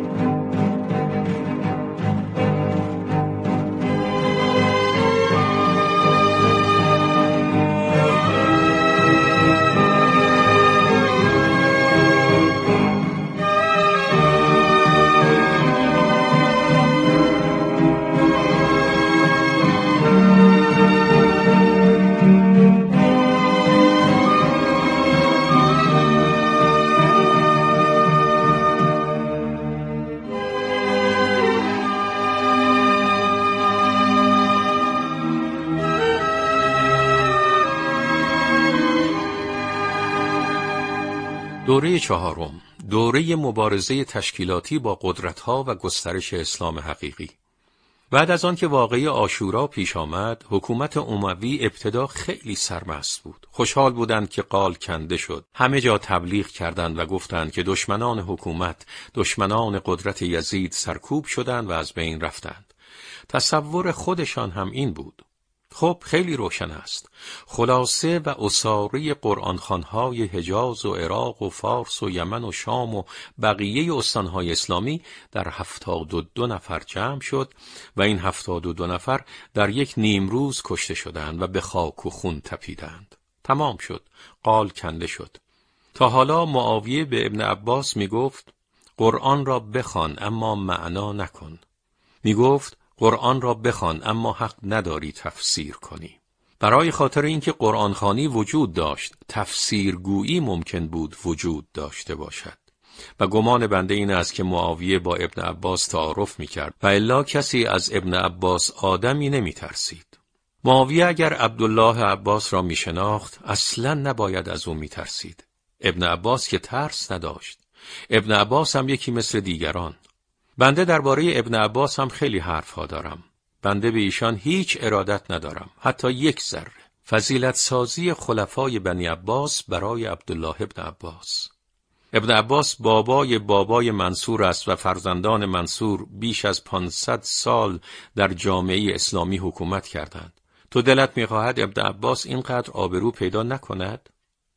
دوره چهارم، دوره مبارزه تشکیلاتی با قدرت‌ها و گسترش اسلام حقیقی. بعد از آن که واقعه عاشورا پیش آمد، حکومت اموی ابتدا خیلی سرمست بود. خوشحال بودند که قال کنده شد. همه جا تبلیغ کردند و گفتند که دشمنان حکومت، دشمنان قدرت یزید سرکوب شدند و از بین رفتند. تصور خودشان هم این بود. خب خیلی روشن است. خلاصه و اساره قرآنخوان‌های حجاز و عراق و فارس و یمن و شام و بقیه استانهای اسلامی در 72 نفر جمع شد و این 72 نفر در یک نیمروز کشته شدند و به خاک و خون تپیدند. تمام شد. قال کنده شد. تا حالا معاویه به ابن عباس می گفت قرآن را بخوان اما معنا نکن. می گفت قرآن را بخوان اما حق نداری تفسیر کنی. برای خاطر اینکه قرآن خوانی وجود داشت، تفسیرگویی ممکن بود وجود داشته باشد. و گمان بنده این است که معاویه با ابن عباس تعارف می‌کرد و الا کسی از ابن عباس آدمی نمی‌ترسید. معاویه اگر عبدالله عباس را می‌شناخت، اصلاً نباید از او می‌ترسید. ابن عباس که ترس نداشت. ابن عباس هم یکی مثل دیگران. بنده درباره ابن عباس هم خیلی حرفها دارم. بنده به ایشان هیچ ارادت ندارم، حتی یک ذره. فضیلت سازی خلفای بنی عباس برای عبدالله ابن عباس. ابن عباس بابای منصور است و فرزندان منصور بیش از 500 سال در جامعه اسلامی حکومت کردند. تو دلت می‌خواهد ابن عباس اینقدر آبرو پیدا نکند؟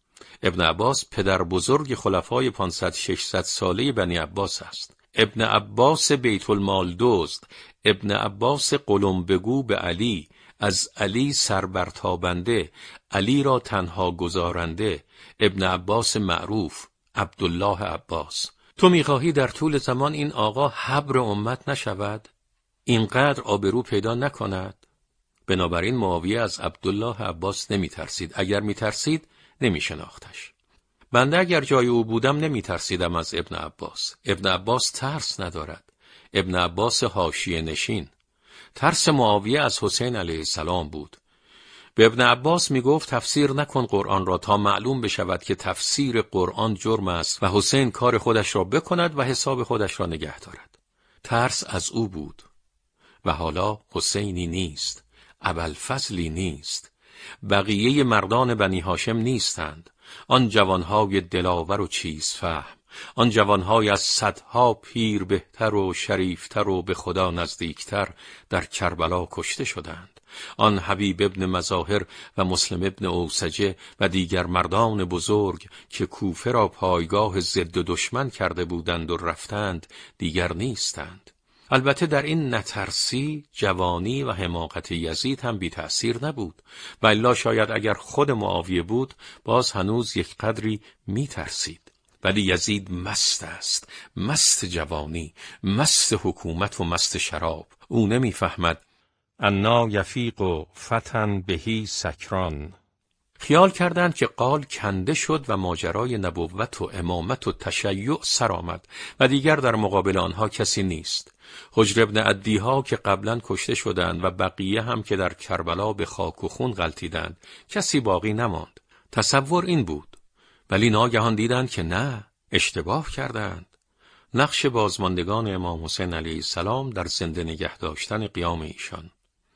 ابن عباس پدر بزرگ خلفای 500-600 ساله بنی عباس است. ابن عباس بیت المال دزد، ابن عباس قلم بگو به علی، از علی سربرتابنده، علی را تنها گذارنده، ابن عباس معروف، عبدالله عباس. تو میخواهی در طول زمان این آقا حبر امت نشود؟ اینقدر آبرو پیدا نکند؟ بنابراین معاویه از عبدالله عباس نمیترسید. اگر میترسید نمیشناختش. بنده اگر جای او بودم نمیترسیدم از ابن عباس. ابن عباس ترس ندارد. ابن عباس حاشیه نشین. ترس معاویه از حسین علیه السلام بود. به ابن عباس میگفت تفسیر نکن قرآن را تا معلوم بشود که تفسیر قرآن جرم است و حسین کار خودش را بکند و حساب خودش را نگه دارد. ترس از او بود. و حالا حسینی نیست، ابوالفضلی نیست، بقیه مردان بنی هاشم نیستند. آن جوانهای دلاور و چیز فهم، آن جوانهای از صدها پیر بهتر و شریفتر و به خدا نزدیکتر در کربلا کشته شدند. آن حبیب ابن مظاهر و مسلم ابن اوسجه و دیگر مردان بزرگ که کوفه را پایگاه ضد و دشمن کرده بودند و رفتند دیگر نیستند. البته در این نترسی، جوانی و حماقت یزید هم بی تأثیر نبود. و الا شاید اگر خود معاویه بود باز هنوز یک قدری می ترسید. ولی یزید مست است، مست جوانی، مست حکومت و مست شراب. او نمی فهمد انا یفیق و فتن بهی سکران. خیال کردند که قال کنده شد و ماجرای نبوت و امامت و تشیع سر آمد و دیگر در مقابل آنها کسی نیست. حجر ابن عدیها که قبلا کشته شدند و بقیه هم که در کربلا به خاک و خون غلتیدند، کسی باقی نماند. تصور این بود. ولی ناگهان دیدند که نه، اشتباه کردند. نقش بازماندگان امام حسین علیه السلام در زنده نگه داشتن قیام ایشان.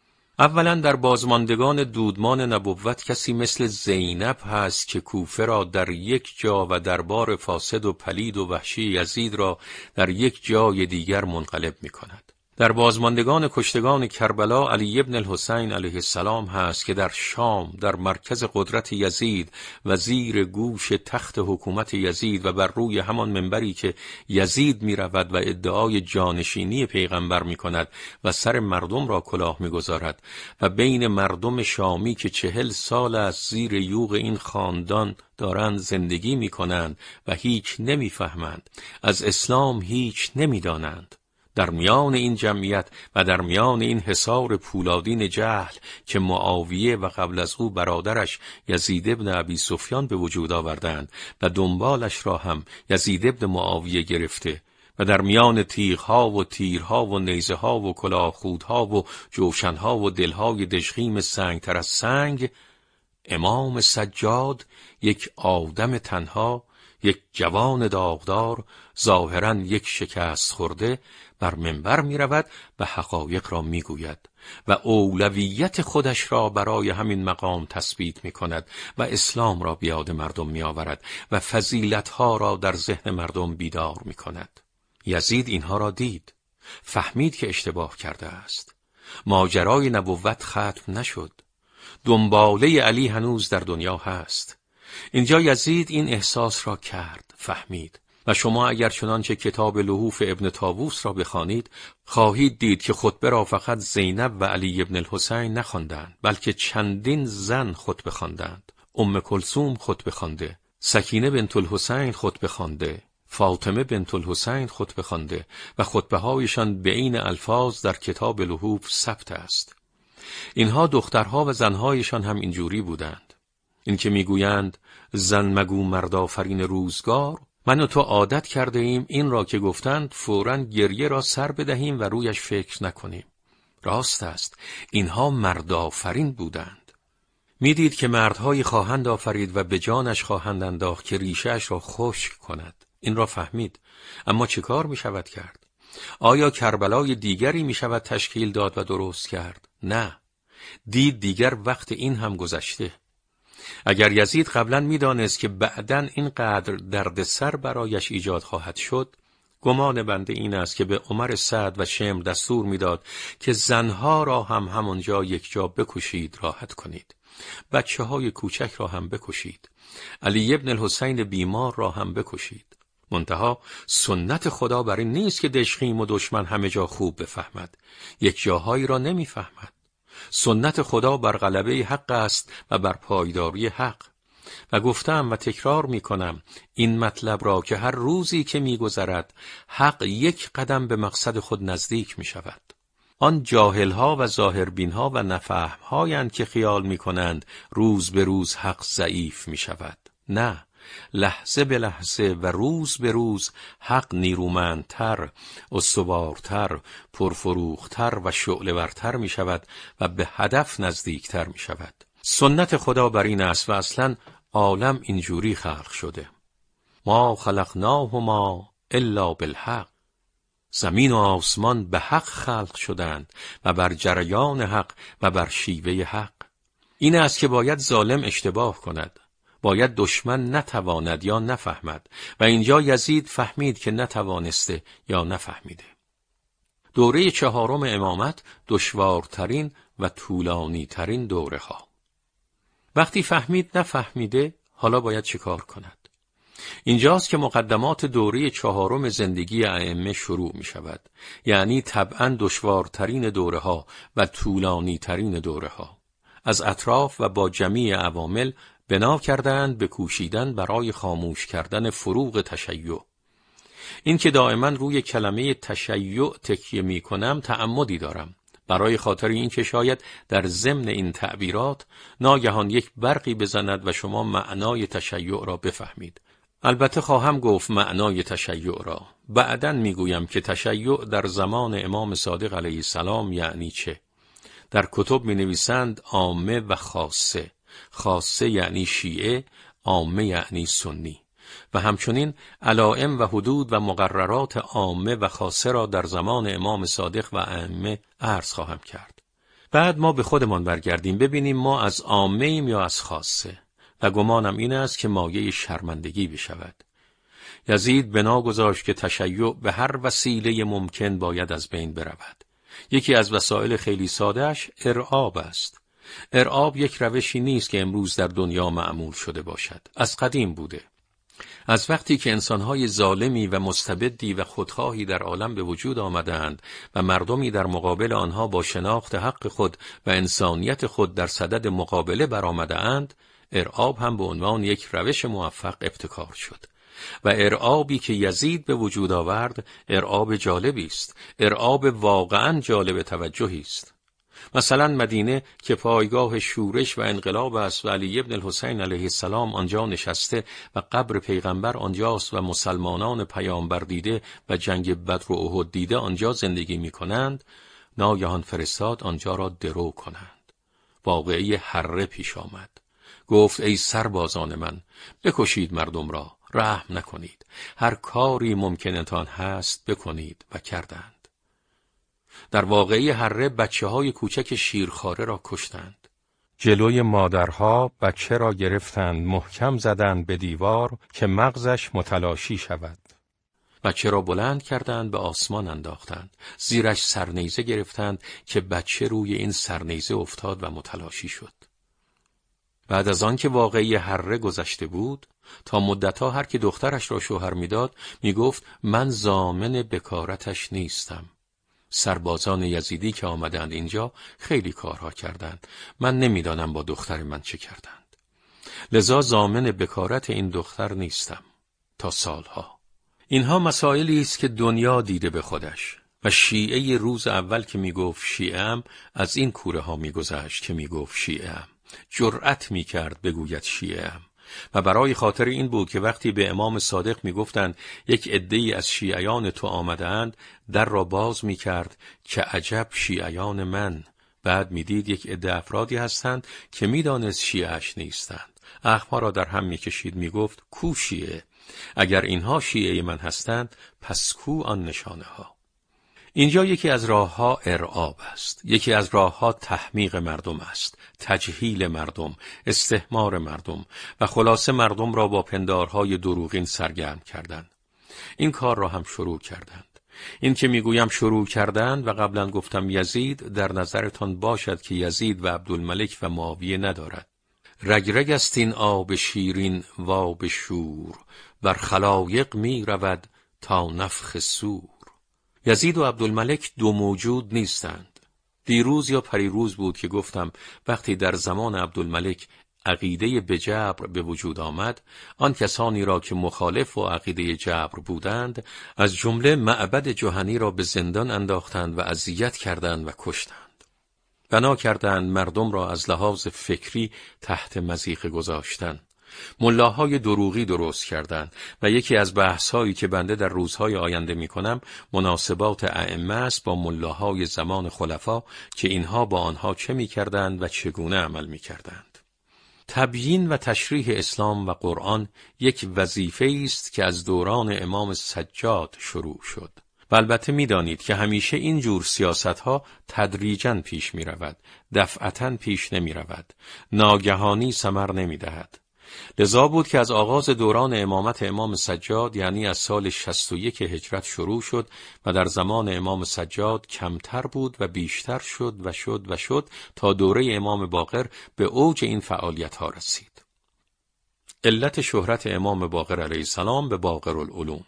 اولا در بازماندگان دودمان نبوت کسی مثل زینب هست که کوفه را در یک جا و دربار فاسد و پلید و وحشی یزید را در یک جای دیگر منقلب می کند. در بازماندگان کشتگان کربلا علی ابن الحسین علیه السلام هست که در شام در مرکز قدرت یزید و زیر گوش تخت حکومت یزید و بر روی همان منبری که یزید می رود و ادعای جانشینی پیغمبر می کند و سر مردم را کلاه می گذارد و بین مردم شامی که 40 سال از زیر یوغ این خاندان دارند زندگی می کنند و هیچ نمی فهمند، از اسلام هیچ نمی دانند. در میان این جمعیت و در میان این حصار پولادین جهل که معاویه و قبل از او برادرش یزید ابن ابی سفیان به وجود آوردند و دنبالش را هم یزید ابن معاویه گرفته و در میان تیغها و تیرها و نیزها و کلاهخودها و جوشنها و دلهای دژخیم سنگتر از سنگ، امام سجاد یک آدم تنها، یک جوان داغدار، ظاهراً یک شکست خورده بر منبر می رود و حقایق را می گوید و اولویت خودش را برای همین مقام تثبیت می کند و اسلام را بیاد مردم می آورد و فضیلتها را در ذهن مردم بیدار می کند. یزید اینها را دید، فهمید که اشتباه کرده است. ماجرای نبوت ختم نشد. دنباله علی هنوز در دنیا هست. اینجا یزید این احساس را کرد، فهمید. و شما اگر چنانچه کتاب لحوف ابن طاووس را بخوانید خواهید دید که خطبه را فقط زینب و علی ابن الحسین نخواندند، بلکه چندین زن خطبه خواندند. ام کلثوم خطبه خوانده، سکینه بنت الحسین خطبه خوانده، فاطمه بنت الحسین خطبه خوانده و خطبه هایشان به عین الفاظ در کتاب لحوف ثبت است. اینها دخترها و زنهایشان هم اینجوری بودند. این که میگویند زن مگو مرد آفرین روزگار، من و تو عادت کرده ایم این را که گفتند فوراً گریه را سر بدهیم و رویش فکر نکنیم. راست است، اینها مرد آفرین بودند. میدید که مردهایی خواهند آفرید و به جانش خواهند انداخت که ریشه‌اش را خشک کند. این را فهمید. اما چه کار می شود کرد؟ آیا کربلای دیگری می شود تشکیل داد و درست کرد؟ نه. دید دیگر وقت این هم گذشته. اگر یزید قبلا میدانست که بعداً اینقدر دردسر برایش ایجاد خواهد شد، گمان بنده این است که به عمر سعد و شمر دستور میداد که زنها را هم همانجا یک جا بکشید، راحت کنید. بچه های کوچک را هم بکشید. علی ابن الحسین بیمار را هم بکشید. منتها سنت خدا بر این نیست که دژخیم و دشمن همه جا خوب بفهمد. یک جاهایی را نمیفهمد. سنت خدا بر غلبه حق است و بر پایداری حق. و گفتم و تکرار می کنم این مطلب را که هر روزی که می گذرد حق یک قدم به مقصد خود نزدیک می شود. آن جاهلها و ظاهربینها و نفهمهایند که خیال می کنند روز به روز حق ضعیف می شود. نه، لحظه به لحظه و روز به روز حق نیرومندتر، استوارتر، پرفروختر و شعله‌ورتر می شود و به هدف نزدیکتر می شود. سنت خدا بر این است و اصلا عالم اینجوری خلق شده. ما خلقناهما الا بالحق. زمین و آسمان به حق خلق شدند و بر جریان حق و بر شیوه حق. این است که باید ظالم اشتباه کند، باید دشمن نتواند یا نفهمد، و اینجا یزید فهمید که نتوانسته یا نفهمیده. دوره 4 امامت دشوارترین و طولانی ترین دوره ها. وقتی فهمید نفهمیده، حالا باید چه کار کند؟ اینجاست که مقدمات دوره 4 زندگی ائمه شروع می شود. یعنی طبعاً دشوارترین دوره ها و طولانی ترین دوره ها. از اطراف و با جمیع عوامل بنا کردند به کوشیدن برای خاموش کردن فروغ تشیع. این که دائما روی کلمه تشیع تکیه می کنم تعمدی دارم، برای خاطر این که شاید در ضمن این تعبیرات ناگهان یک برقی بزند و شما معنای تشیع را بفهمید. البته خواهم گفت معنای تشیع را. بعداً میگویم که تشیع در زمان امام صادق علیه السلام یعنی چه. در کتب می نویسند عامه و خاصه. خاصه یعنی شیعه، عامه یعنی سنی. و همچنین علائم و حدود و مقررات عامه و خاصه را در زمان امام صادق و ائمه عرض خواهم کرد. بعد ما به خودمان برگردیم ببینیم ما از عامه ایم یا از خاصه. و گمانم این است که مایه شرمندگی بشود. یزید بنا گذاشت که تشیع به هر وسیله ممکن باید از بین برود. یکی از وسایل خیلی سادهش ارعاب است. ارعاب یک روشی نیست که امروز در دنیا معمول شده باشد. از قدیم بوده. از وقتی که انسانهای ظالمی و مستبدی و خودخواهی در عالم به وجود آمدند و مردمی در مقابل آنها با شناخت حق خود و انسانیت خود در صدد مقابله برآمده‌اند، ارعاب هم به عنوان یک روش موفق ابتکار شد. و ارعابی که یزید به وجود آورد ارعاب جالبی است، ارعاب واقعاً جالب توجهی است. مثلا مدینه که پایگاه شورش و انقلاب است و علی ابن الحسین علیه السلام آنجا نشسته و قبر پیغمبر آنجاست و مسلمانان پیامبر دیده و جنگ بدر و احد دیده آنجا زندگی می کنند، ناگهان فرستاد آنجا را درو کنند. واقعه حره پیش آمد. گفت ای سربازان من، بکشید مردم را، رحم نکنید، هر کاری ممکنتان هست بکنید. و کردند. در واقعه حره بچه‌های کوچک شیرخواره را کشتند. جلوی مادرها بچه را گرفتند، محکم زدند به دیوار که مغزش متلاشی شود. بچه را بلند کردند، به آسمان انداختند، زیرش سرنیزه گرفتند که بچه روی این سرنیزه افتاد و متلاشی شد. بعد از آن که واقعه حره گذشته بود، تا مدتها هر که دخترش را شوهر میداد میگفت من ضامن بکارتش نیستم. سربازان یزیدی که آمدند اینجا خیلی کارها کردند، من نمیدانم با دختر من چه کردند، لذا ضامن بکارت این دختر نیستم تا سالها. اینها مسائلی است که دنیا دیده به خودش. و شیعه روز اول که میگفت شیعه‌ام از این کوره ها میگذشت که میگفت شیعه‌ام، جرأت میکرد بگوید شیعه‌ام. و برای خاطر این بود که وقتی به امام صادق میگفتند یک عده‌ای از شیعیان تو آمده‌اند، در را باز میکرد که عجب شیعیان من. بعد میدید یک عده افرادی هستند که میدانست شیعه‌اش نیستند. اخما را در هم میکشید، میگفت کو شیعه؟ اگر اینها شیعه من هستند پس کو آن نشانه ها؟ اینجا یکی از راه‌ها ارعاب است، یکی از راه‌ها تحمیق مردم است، تجهیل مردم، استحمار مردم و خلاصه مردم را با پندارهای دروغین سرگرم کردن. این کار را هم شروع کردند. این که میگویم شروع کردند و قبلا گفتم یزید، در نظرتان باشد که یزید و عبدالملک و معاویه ندارد. رگ است این آب شیرین و آب شور، بر خلایق می رود تا نفخ صور. یزید و عبدالملک دو موجود نیستند. دیروز یا پریروز بود که گفتم وقتی در زمان عبدالملک عقیده به جبر به وجود آمد، آن کسانی را که مخالف و عقیده جبر بودند از جمله معبد جهنی را به زندان انداختند و اذیت کردند و کشتند. بنا کردند مردم را از لحاظ فکری تحت مضیقه گذاشتن. ملاهای دروغی درست کردند و یکی از بحث‌هایی که بنده در روزهای آینده می‌کنم مناسبات ائمه است با ملاهای زمان خلفا که اینها با آنها چه می‌کردند و چگونه عمل می‌کردند. تبیین و تشریح اسلام و قرآن یک وظیفه است که از دوران امام سجاد شروع شد. و البته می‌دانید که همیشه این جور سیاست‌ها تدریجاً پیش می‌رود، دفعتاً پیش نمی‌رود، ناگهانی ثمر نمی‌دهد. لذا بود که از آغاز دوران امامت امام سجاد یعنی از سال 61 هجرت شروع شد و در زمان امام سجاد کمتر بود و بیشتر شد تا دوره امام باقر به اوج این فعالیت‌ها رسید. علت شهرت امام باقر علیه السلام به باقرالعلوم.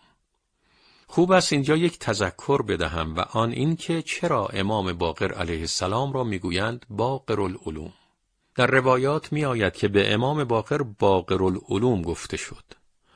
خوب است اینجا یک تذکر بدهم و آن این که چرا امام باقر علیه السلام را میگویند باقرالعلوم. در روایات می آید که به امام باقر باقرالعلوم گفته شد،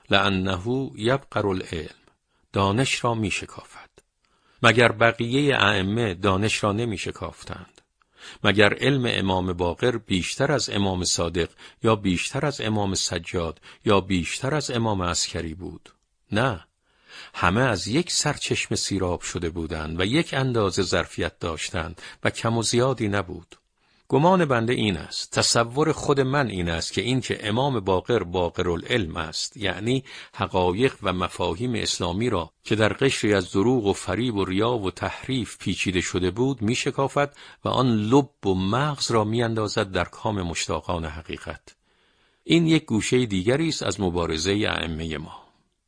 لأنه یبقر العلم، دانش را می شکافد. مگر بقیه ائمه دانش را نمی شکافتند؟ مگر علم امام باقر بیشتر از امام صادق یا بیشتر از امام سجاد یا بیشتر از امام عسکری بود؟ نه، همه از یک سرچشمه سیراب شده بودند و یک اندازه ظرفیت داشتند و کم و زیادی نبود. گمان بنده این است، تصور خود من این است که این که امام باقر باقرالعلم است، یعنی حقایق و مفاهیم اسلامی را که در قشری از دروغ و فریب و ریا و تحریف پیچیده شده بود می شکافد و آن لب و مغز را می اندازد در کام مشتاقان حقیقت. این یک گوشه دیگری است از مبارزه ائمه ما.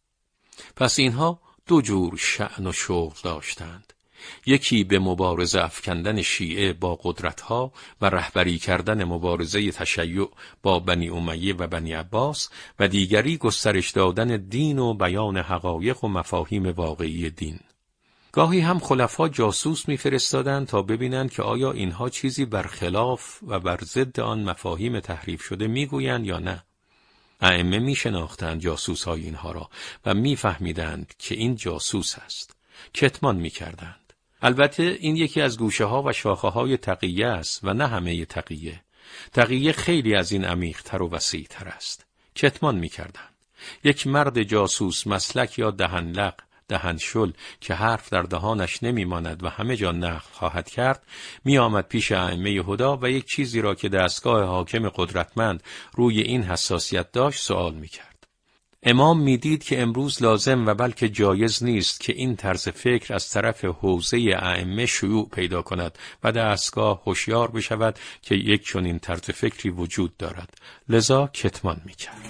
پس اینها دو جور شأن و شغل داشتند. یکی به مبارزه افکندن شیعه با قدرتها و رهبری کردن مبارزه تشیع با بنی امیه و بنی عباس و دیگری گسترش دادن دین و بیان حقایق و مفاهیم واقعی دین. گاهی هم خلفا جاسوس می‌فرستادند تا ببینند که آیا اینها چیزی برخلاف و بر ضد آن مفاهیم تحریف شده میگویند یا نه. ائمه میشناختند جاسوس‌های اینها را و میفهمیدند که این جاسوس است. کتمان می‌کردند. البته این یکی از گوشه‌ها و شاخه‌های تقیه است و نه همه تقیه. تقیه خیلی از این عمیق‌تر و وسیع‌تر است. کتمان می‌کردند. یک مرد جاسوس مسلک یا دهنلق، دهنشل که حرف در دهانش نمی‌ماند و همه جا نقل خواهد کرد، می‌آمد پیش ائمه هدی و یک چیزی را که دستگاه حاکم قدرتمند روی این حساسیت داشت سوال می‌کرد. امام میدید که امروز لازم و بلکه جایز نیست که این طرز فکر از طرف حوزه ائمه شیوع پیدا کند و دستگاه هوشیار بشود که یک چنین طرز فکری وجود دارد. لذا کتمان میکرد.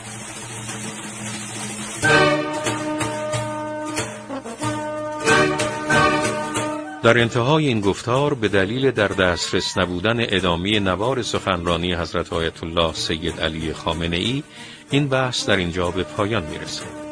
در انتهای این گفتار به دلیل در دسترس نبودن ادامه نوار سخنرانی حضرت آیت الله سید علی خامنه‌ای این بحث در اینجا به پایان میرسد.